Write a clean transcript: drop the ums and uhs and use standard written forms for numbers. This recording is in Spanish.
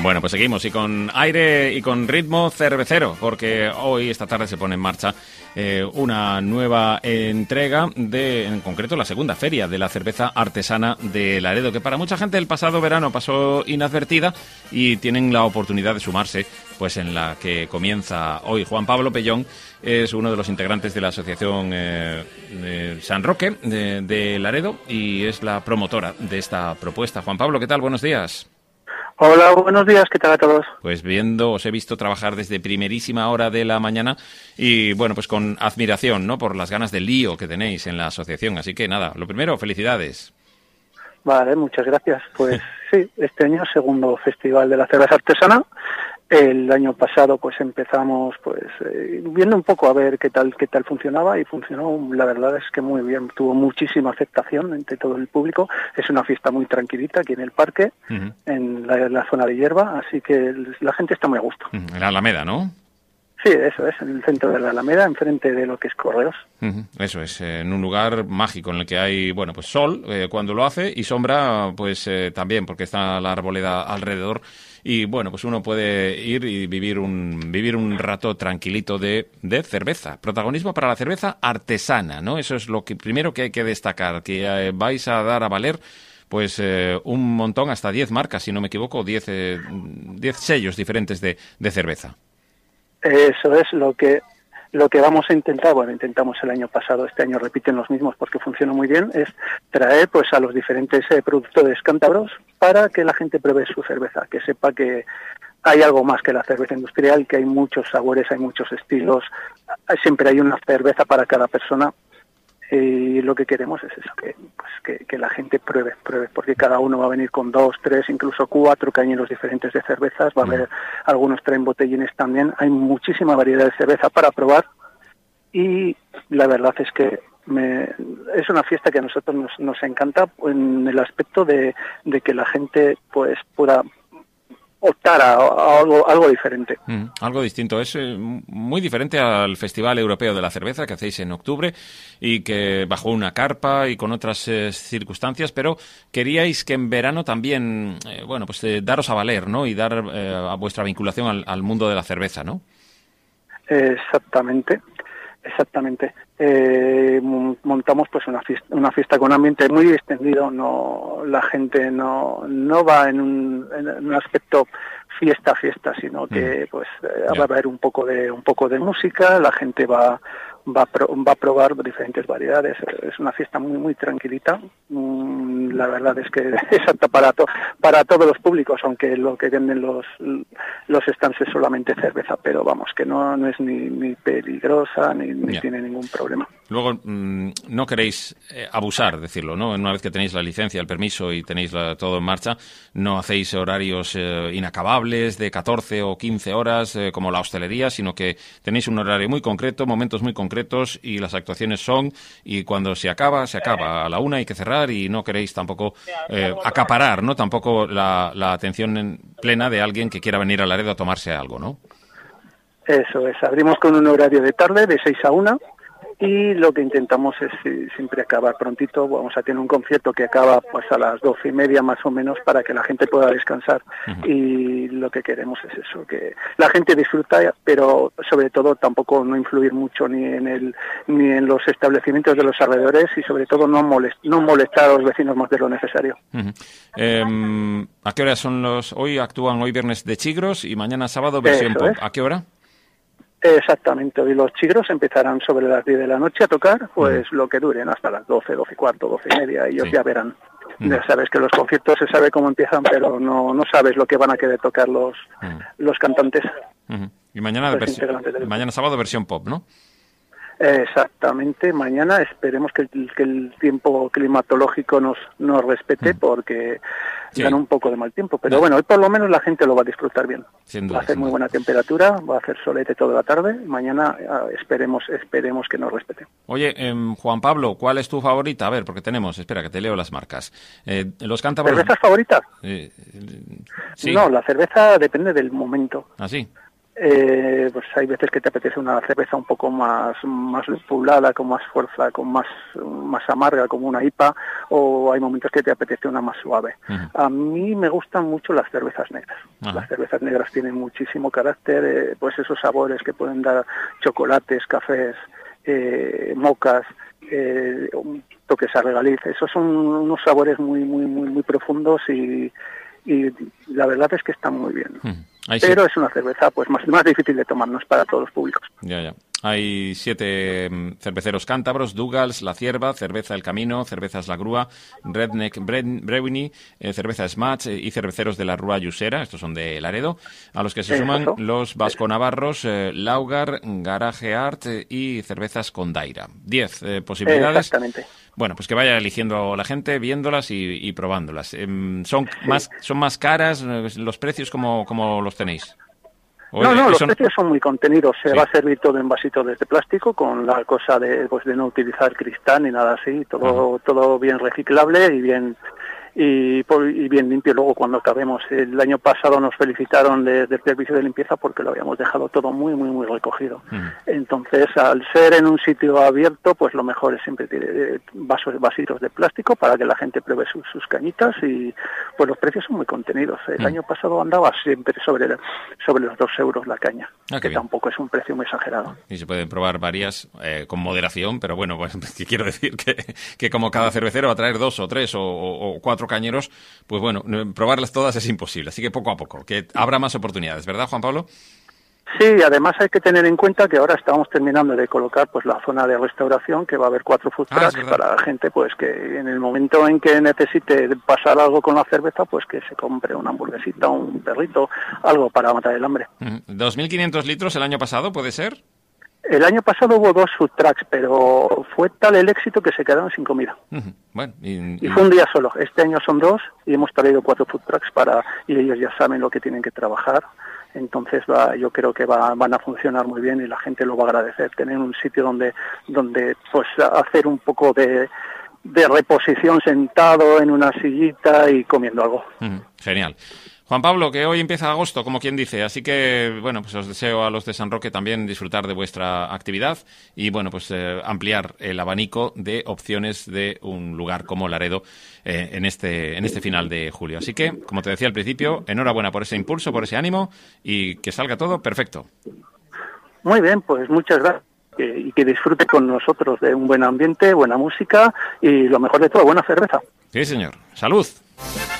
Bueno, pues seguimos y con aire y con ritmo cervecero, porque esta tarde se pone en marcha una nueva entrega en concreto, la segunda feria de la cerveza artesana de Laredo, que para mucha gente el pasado verano pasó inadvertida y tienen la oportunidad de sumarse, pues en la que comienza hoy. Juan Pablo Pellón es uno de los integrantes de la asociación San Roque de Laredo y es la promotora de esta propuesta. Juan Pablo, ¿qué tal? Buenos días. Hola, buenos días, ¿qué tal a todos? Pues os he visto trabajar desde primerísima hora de la mañana y, bueno, pues con admiración, ¿no?, por las ganas de lío que tenéis en la asociación. Así que, nada, lo primero, felicidades. Vale, muchas gracias. Pues sí, este año segundo Festival de la Cerveza Artesana. El año pasado pues empezamos viendo un poco a ver qué tal funcionaba y funcionó, la verdad es que muy bien, tuvo muchísima aceptación entre todo el público. Es una fiesta muy tranquilita aquí en el parque, en la zona de hierba, así que la gente está muy a gusto. En la Alameda, ¿no? Sí, eso es, en el centro de la Alameda, enfrente de lo que es Correos. Eso es, en un lugar mágico en el que hay, bueno, pues sol cuando lo hace y sombra, pues también, porque está la arboleda alrededor. Y bueno, pues uno puede ir y vivir un rato tranquilito de cerveza. Protagonismo para la cerveza artesana, ¿no? Eso es lo primero que hay que destacar, que vais a dar a valer pues un montón, hasta 10 marcas, si no me equivoco, 10 sellos diferentes de cerveza. Eso es lo que vamos a intentar, bueno, intentamos el año pasado, este año repiten los mismos porque funciona muy bien, es traer pues a los diferentes productores cántabros para que la gente pruebe su cerveza, que sepa que hay algo más que la cerveza industrial, que hay muchos sabores, hay muchos estilos, siempre hay una cerveza para cada persona. Y lo que queremos es eso, que la gente pruebe, porque cada uno va a venir con 2, 3, incluso 4 cañeros diferentes de cervezas, va a haber, algunos traen botellines también, hay muchísima variedad de cerveza para probar y la verdad es que es una fiesta que a nosotros nos encanta en el aspecto de que la gente pues pueda optar a algo diferente. Algo distinto. Es muy diferente al Festival Europeo de la Cerveza que hacéis en octubre y que bajo una carpa y con otras circunstancias, pero queríais que en verano también, daros a valer, ¿no? Y dar a vuestra vinculación al mundo de la cerveza, ¿no? Exactamente. Montamos pues una fiesta con un ambiente muy extendido, la gente no va en un aspecto fiesta, sino que va a haber un poco de música, la gente va a probar diferentes variedades. Es una fiesta muy muy tranquilita. La verdad es que es apta para todos los públicos, aunque lo que venden los stands es solamente cerveza, pero vamos, que no es ni peligrosa ni tiene ningún problema. Luego, no queréis abusar, decirlo, ¿no? Una vez que tenéis la licencia, el permiso y tenéis todo en marcha, no hacéis horarios inacabables de 14 o 15 horas como la hostelería, sino que tenéis un horario muy concreto, momentos muy concretos y las actuaciones son, y cuando se acaba, a la 1 hay que cerrar y no queréis tampoco acaparar, ¿no? Tampoco la atención plena de alguien que quiera venir a Laredo a tomarse algo, ¿no? Eso es, abrimos con un horario de tarde de 6 a 1 y lo que intentamos es siempre acabar prontito. Vamos a tener un concierto que acaba pues a las 12:30 más o menos para que la gente pueda descansar y lo que queremos es eso, que la gente disfruta, pero sobre todo tampoco no influir mucho ni en los establecimientos de los alrededores y sobre todo no molestar a los vecinos más de lo necesario. ¿A qué hora son hoy actúan viernes de Chigros y mañana sábado versión pop? ¿A qué hora? Exactamente, hoy los Chigros empezarán sobre las 10 de la noche a tocar, pues lo que duren, hasta las 12, 12:15, 12:30, ellos ya verán. Ya sabes que los conciertos se sabe cómo empiezan, pero no sabes lo que van a querer tocar los cantantes. Y mañana sábado versión pop, ¿no? Exactamente, mañana esperemos que el tiempo climatológico nos respete porque dan un poco de mal tiempo, pero bueno, hoy por lo menos la gente lo va a disfrutar bien. Sin duda, va a hacer muy buena temperatura, va a hacer solete toda la tarde, mañana esperemos que nos respete. Oye, Juan Pablo, ¿cuál es tu favorita? A ver, porque espera que te leo las marcas. Los cántabros... ¿Cervezas favoritas? Sí. No, la cerveza depende del momento. ¿Ah, sí? pues hay veces que te apetece una cerveza un poco más lupulada, con más fuerza, con más amarga, como una IPA, o hay momentos que te apetece una más suave. A mí me gustan mucho las cervezas negras. Las cervezas negras tienen muchísimo carácter, pues esos sabores que pueden dar chocolates, cafés, mocas, un toque a regaliz. Esos son unos sabores muy profundos y la verdad es que están muy bien. Pero es una cerveza pues más difícil de tomar, no es para todos los públicos. Ya. Hay 7 cerveceros cántabros: Dugals, La Cierva, Cerveza El Camino, Cervezas La Grúa, Redneck Brewing, Cerveza Smatch y cerveceros de la Rúa Llusera, estos son de Laredo, a los que se suman los vasco-navarros Laugar, Garage Art y Cervezas Condaira. 10 posibilidades. Exactamente. Bueno, pues que vaya eligiendo la gente, viéndolas y probándolas. ¿Son más caras? ¿Los precios cómo los tenéis? No, los precios son muy contenidos. Se va a servir todo en vasitos de plástico, con la cosa de no utilizar cristal ni nada así. Todo bien reciclable y bien limpio. Luego, cuando acabemos, el año pasado nos felicitaron del servicio de limpieza porque lo habíamos dejado todo muy recogido. Entonces, al ser en un sitio abierto, pues lo mejor es siempre vasitos de plástico para que la gente pruebe sus cañitas, y pues los precios son muy contenidos. El año pasado andaba siempre sobre los 2 euros la caña, que bien. Tampoco es un precio muy exagerado. Y se pueden probar varias con moderación, pero bueno, pues quiero decir que como cada cervecero va a traer 2 o 3 o 4 cañeros, pues bueno, probarlas todas es imposible, así que poco a poco, que habrá más oportunidades, ¿verdad, Juan Pablo? Sí, además hay que tener en cuenta que ahora estamos terminando de colocar pues la zona de restauración, que va a haber 4 food trucks para la gente pues que en el momento en que necesite pasar algo con la cerveza, pues que se compre una hamburguesita, un perrito, algo para matar el hambre. 2.500 litros el año pasado, ¿puede ser? El año pasado hubo 2 food trucks, pero fue tal el éxito que se quedaron sin comida. Bueno, y fue un día solo. Este año son 2 y hemos traído 4 food trucks y ellos ya saben lo que tienen que trabajar. Entonces yo creo que van a funcionar muy bien y la gente lo va a agradecer. Tener un sitio donde pues hacer un poco de reposición sentado en una sillita y comiendo algo. Genial. Juan Pablo, que hoy empieza agosto, como quien dice, así que, bueno, pues os deseo a los de San Roque también disfrutar de vuestra actividad y, bueno, pues ampliar el abanico de opciones de un lugar como Laredo en este final de julio. Así que, como te decía al principio, enhorabuena por ese impulso, por ese ánimo y que salga todo perfecto. Muy bien, pues muchas gracias. Y que disfrute con nosotros de un buen ambiente, buena música y lo mejor de todo, buena cerveza. Sí, señor. ¡Salud!